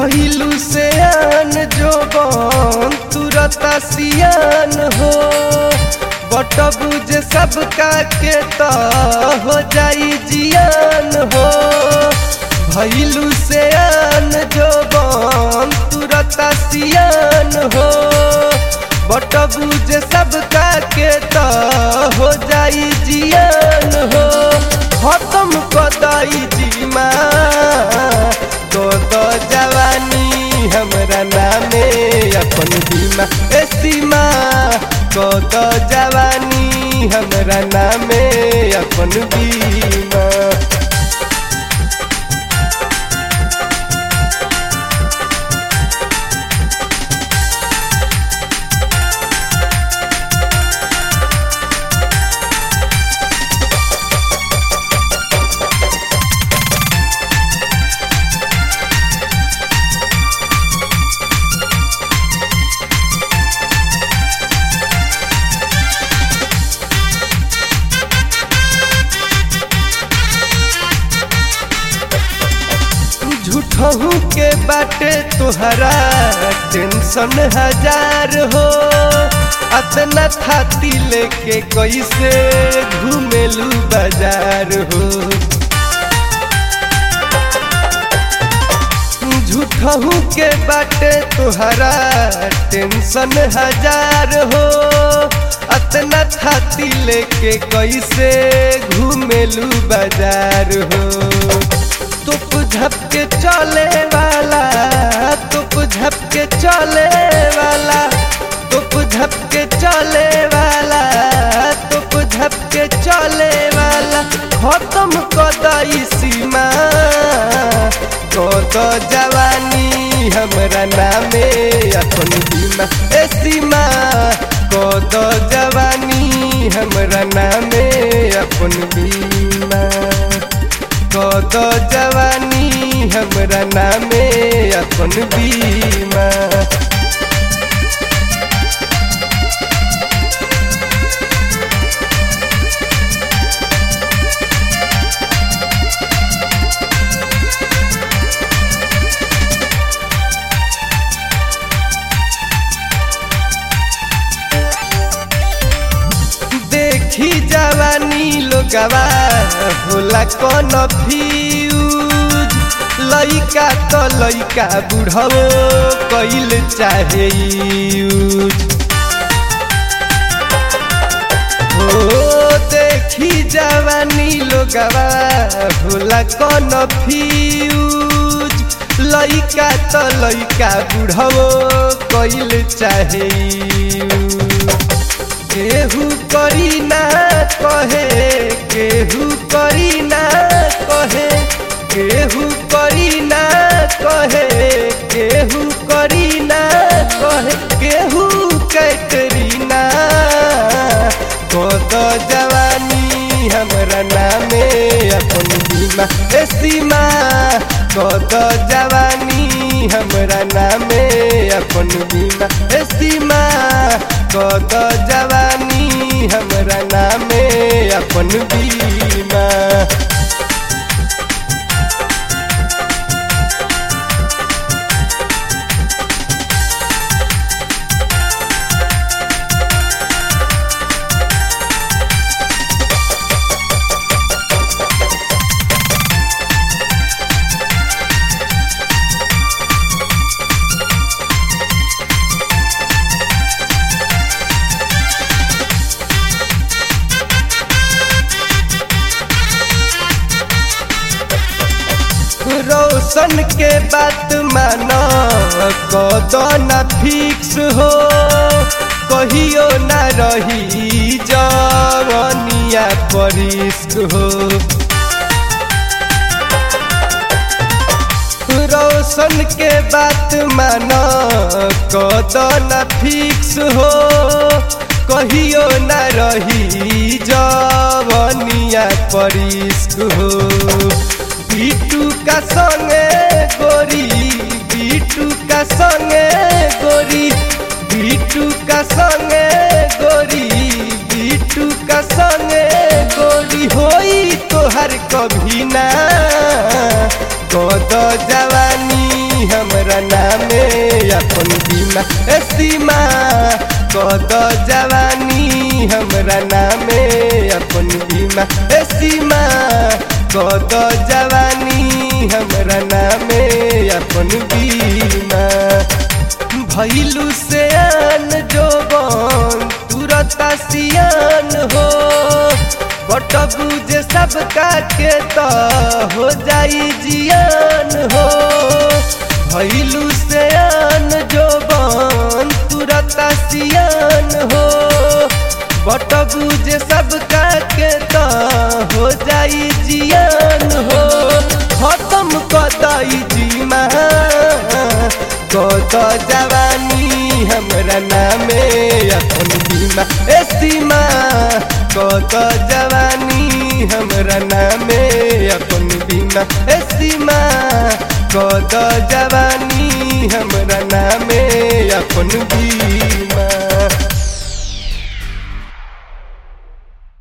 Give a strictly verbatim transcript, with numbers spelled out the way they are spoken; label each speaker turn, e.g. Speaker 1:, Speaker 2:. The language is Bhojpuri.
Speaker 1: भइलू से आन जो बन तुरत सियान हो बटबू जे सबका के तो हो जाई जियान हो भइलू से आन जो बन तुरत सियान हो बटबू जे सबका के तो हो जाई जियान हो खत्म कदाई जीमा तो तो जवानी हमरा नामे अपन बीमा ए सीमा तो तो जवानी हमरा नामे अपन बीमा झूठहू के बाटे तोहरा टेंशन हजार हो अतना थाती लेके कैसे घूमेलू बाजार हो झूठहू के बाटे तोहरा टेंशन हजार हो अतना थाती लेके कैसे घूमेलू बाजार हो तुप झपके चले वाला तुप झपके चले वाला तुप झपके चले वाला तुप झपके चले वाला खत्म कदाई सीमा तो जवानी हमरा नामे अपन बीमा ए सीमा को तो जवानी हमरा नामे अपन बीमा कद जवानी हमरा नामे अपन बीमा देखी जवानी लोगवा होला कौन फ्यूज लइका तो लइका बुढ़ाओ कइल चाहे यूज हो देखी जवानी लोगवा होला कौन फ्यूज लइका तो लइका बुढ़ाओ कइल चाहे यूज केहू करी ना कहे केहू करी ना कहे केहू करी ना कहे केहू करी ना कहे केहू कैटरीना कद जवानी हमरा नामे अपन बीमा ए सीमा कद जवानी हमरा नामे अपन बीमा ए सीमा कद जवानी हमरा नामे अपन बीमा रोशन के बात मानो कदो ना फिक्स हो कहियो ना रही जवनिया पर रिस्क हो रोशन के बात मानो कदो ना फिक्स हो कहियो ना रही जवनिया पर रिस्क हो बीटू का संगे गोरी बीटू का संगे गोरी बीटू का संगे गोरी बीटू का संगे गोरी होई तोहर कभी ना कद जवानी हमरा अपन बीमा ए सीमा कद जवानी हमरा नामे अपन बीमा ए सीमा कद जवानी हमरा नामे अपन बीमा भैलू से आन जोबन तुरत सियान हो बट बुझे सब के तो हो जाई जियान हो भैलू से आन जोबन तुरत सियान हो बट बुझे सब के तो हो जाई जियान हो खत्म कदई जीमा कद जवानी हमरा नामे अपन बीमा ए सीमा कद जवानी हमरा नामे अपन बीमा ए सीमा कद जवानी हमरा नामे अपन बीमा।